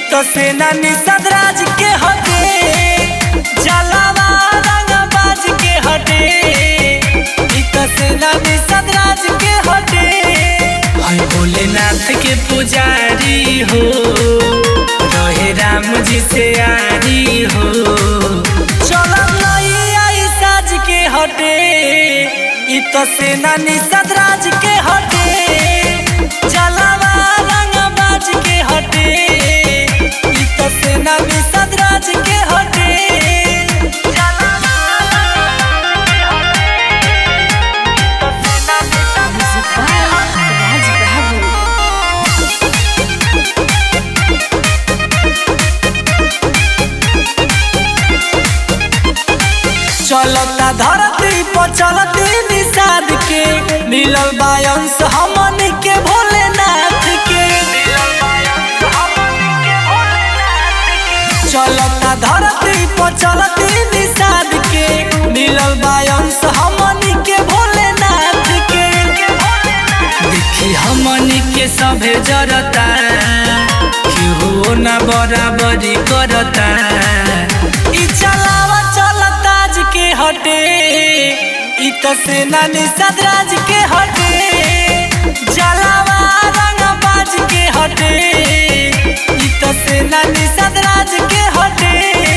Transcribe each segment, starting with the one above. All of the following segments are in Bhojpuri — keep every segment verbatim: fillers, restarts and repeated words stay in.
तो सेना निषाद राज के हटे, जलावा रंगबाज के हटे। ई तो सेना निषाद राज के हटे। हाय भोलेनाथ के पुजारी हो, रहे राम जी से यारी हो। चलम नहीं आई साज के हटे। ई तो सेना निषाद राज के हटे, जलावा रंगबाज के हटे। ई तो सेना निषाद राज के हटे। चलता धरती पर चलती निषाद के, मिलल बायंस हमन के भोलेनाथ के। चलता धरती पर चलती निषाद के, मिलल बायंस हमन के भोलेनाथ के। देखी हमन के सभे जरता, केहू ना बराबरी करता। ई चलावा चलता के हटे। ई तो सेना निषाद राज के हटे, जलावा रंगबाज के हटे। ई तो सेना निषाद राज के हटे।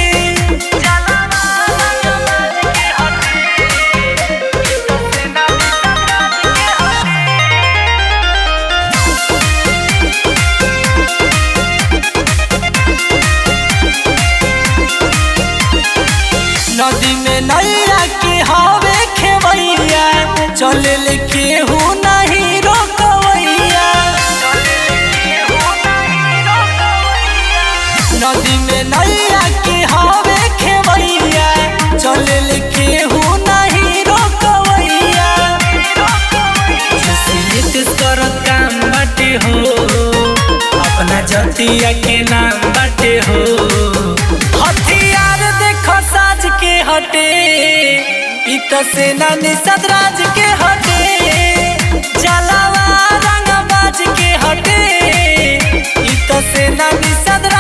नदी में नैया के हवे खेवैया, चले ले केहू नहीं रोकवैया। नदी में नैया के हवे खेवैया, चले ले केहू नहीं रोकवैया। करत काम बाटे हो, अपना जतिया के नाम बाटे हो। हथियार देखो साज के हटे। ई तो सेना निषाद राज के हटे, जलावा रंगबाज के हटे। ई तो सेना निषाद